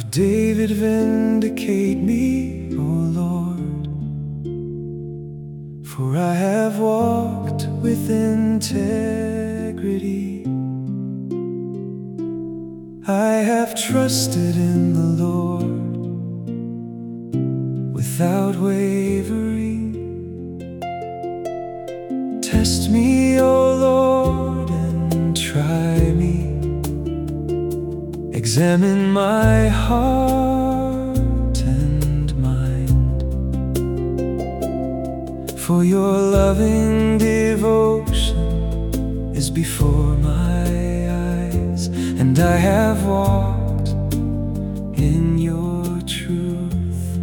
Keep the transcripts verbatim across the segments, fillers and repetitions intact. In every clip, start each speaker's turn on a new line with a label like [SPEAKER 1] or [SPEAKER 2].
[SPEAKER 1] David, vindicate me, O Lord, for I have walked with integrity. I have trusted in the Lord without wavering. Test me, O Lord, and try me. Examine my heart and mind, for your loving devotion is before my eyes, and I have walked in your truth.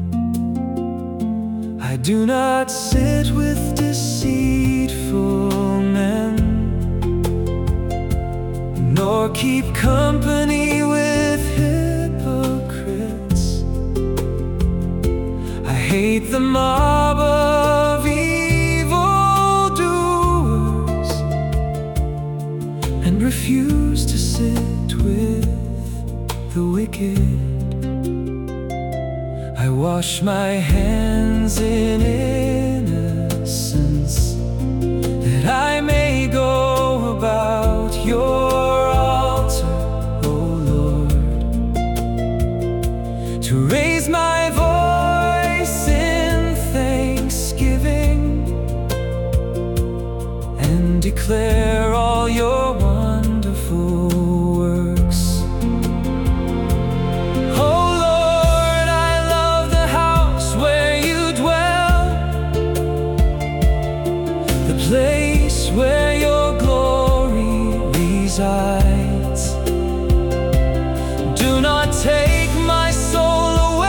[SPEAKER 1] I do not sit with deceitful men, nor keep company with hypocrites. I hate the mob of evildoers and refuse to sit with the wicked. I wash my hands in innocence, that I may go about your to raise my voice in thanksgiving and declare all your wonderful works. Oh Lord, I love the house where you dwell, the place where your glory resides. Do not take my soul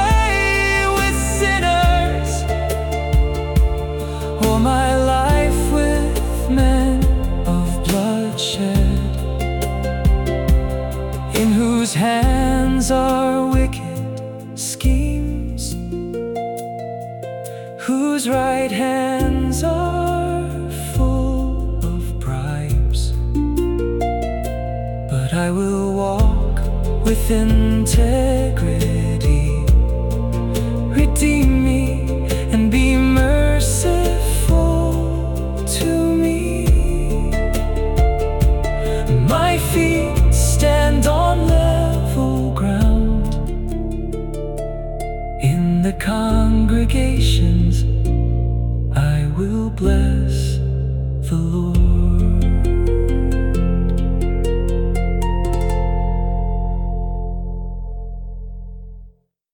[SPEAKER 1] my life with men of bloodshed, in whose hands are wicked schemes, whose right hands are full of bribes. But I will walk with integrity. Redeem me and be merciful to me. My feet stand on level ground. In the congregations I will bless the Lord.